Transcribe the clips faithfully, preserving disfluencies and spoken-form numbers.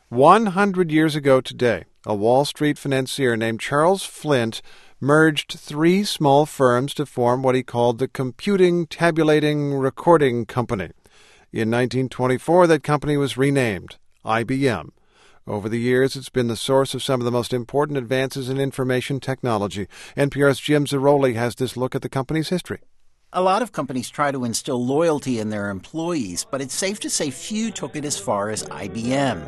one hundred years ago today, a Wall Street financier named Charles Flint merged three small firms to form what he called the Computing, Tabulating, Recording Company. In nineteen twenty-four, that company was renamed I B M. Over the years, it's been the source of some of the most important advances in information technology. N P R's Jim Zarroli has this look at the company's history. A lot of companies try to instill loyalty in their employees, but it's safe to say few took it as far as I B M.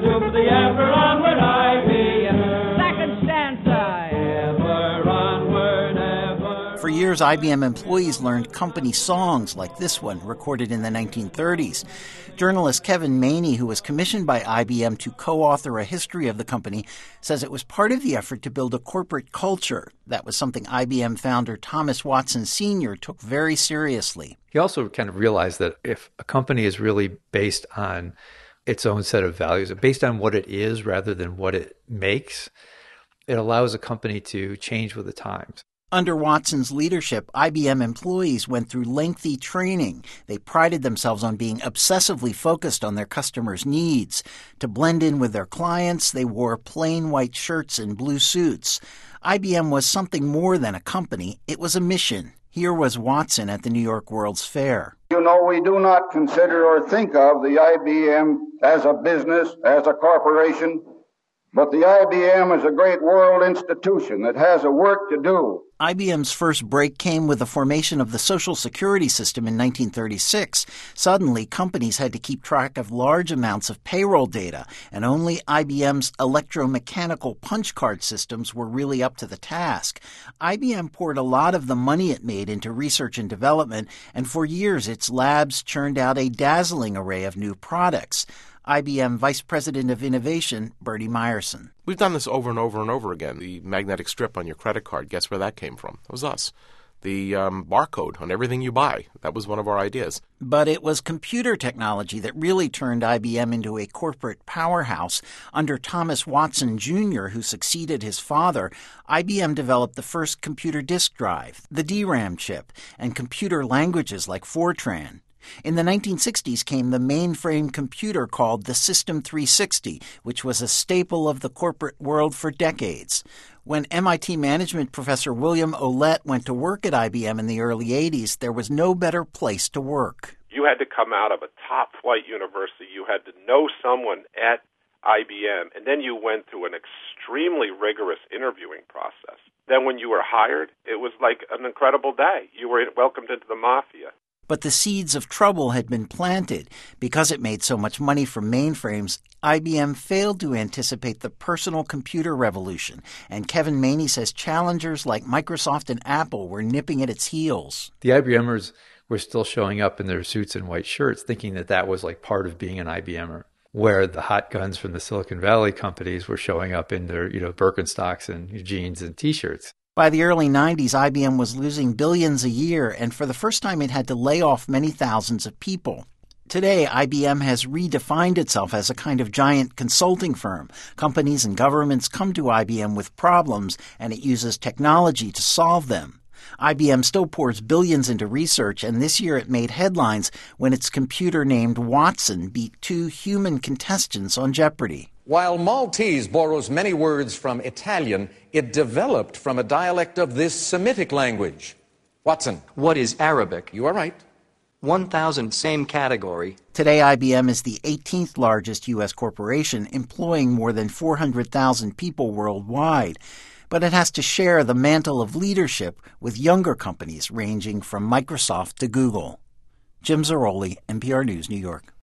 Second stanza. Ever onward, ever. For years, I B M employees learned company songs like this one, recorded in the nineteen thirties. Journalist Kevin Maney, who was commissioned by I B M to co-author a history of the company, says it was part of the effort to build a corporate culture. That was something I B M founder Thomas Watson Senior took very seriously. He also kind of realized that if a company is really based on its own set of values, based on what it is rather than what it makes, it allows a company to change with the times. Under Watson's leadership, I B M employees went through lengthy training. They prided themselves on being obsessively focused on their customers' needs. To blend in with their clients, they wore plain white shirts and blue suits. I B M was something more than a company. It was a mission. Here was Watson at the New York World's Fair. You know, we do not consider or think of the I B M as a business, as a corporation, but the I B M is a great world institution that has a work to do. I B M's first break came with the formation of the Social Security system in nineteen thirty-six. Suddenly, companies had to keep track of large amounts of payroll data, and only I B M's electromechanical punch card systems were really up to the task. I B M poured a lot of the money it made into research and development, and for years its labs churned out a dazzling array of new products. I B M Vice President of Innovation, Bertie Meyerson. We've done this over and over and over again. The magnetic strip on your credit card, guess where that came from? It was us. The um, barcode on everything you buy, that was one of our ideas. But it was computer technology that really turned I B M into a corporate powerhouse. Under Thomas Watson Junior, who succeeded his father, I B M developed the first computer disk drive, the D RAM chip, and computer languages like Fortran. In the nineteen sixties came the mainframe computer called the System three sixty, which was a staple of the corporate world for decades. When M I T management professor William Olette went to work at I B M in the early eighties, there was no better place to work. You had to come out of a top-flight university. You had to know someone at I B M, and then you went through an extremely rigorous interviewing process. Then when you were hired, it was like an incredible day. You were welcomed into the mafia. But the seeds of trouble had been planted. Because it made so much money from mainframes, I B M failed to anticipate the personal computer revolution, and Kevin Maney says challengers like Microsoft and Apple were nipping at its heels. The IBMers were still showing up in their suits and white shirts, thinking that that was like part of being an I B M er, where the hot guns from the Silicon Valley companies were showing up in their, you know, Birkenstocks and jeans and T-shirts. By the early nineties, I B M was losing billions a year, and for the first time it had to lay off many thousands of people. Today, I B M has redefined itself as a kind of giant consulting firm. Companies and governments come to I B M with problems, and it uses technology to solve them. I B M still pours billions into research, and this year it made headlines when its computer named Watson beat two human contestants on Jeopardy! While Maltese borrows many words from Italian, it developed from a dialect of this Semitic language. Watson. What is Arabic? You are right. one thousand, same category. Today, I B M is the eighteenth largest U S corporation, employing more than four hundred thousand people worldwide. But it has to share the mantle of leadership with younger companies ranging from Microsoft to Google. Jim Zarroli, N P R News, New York.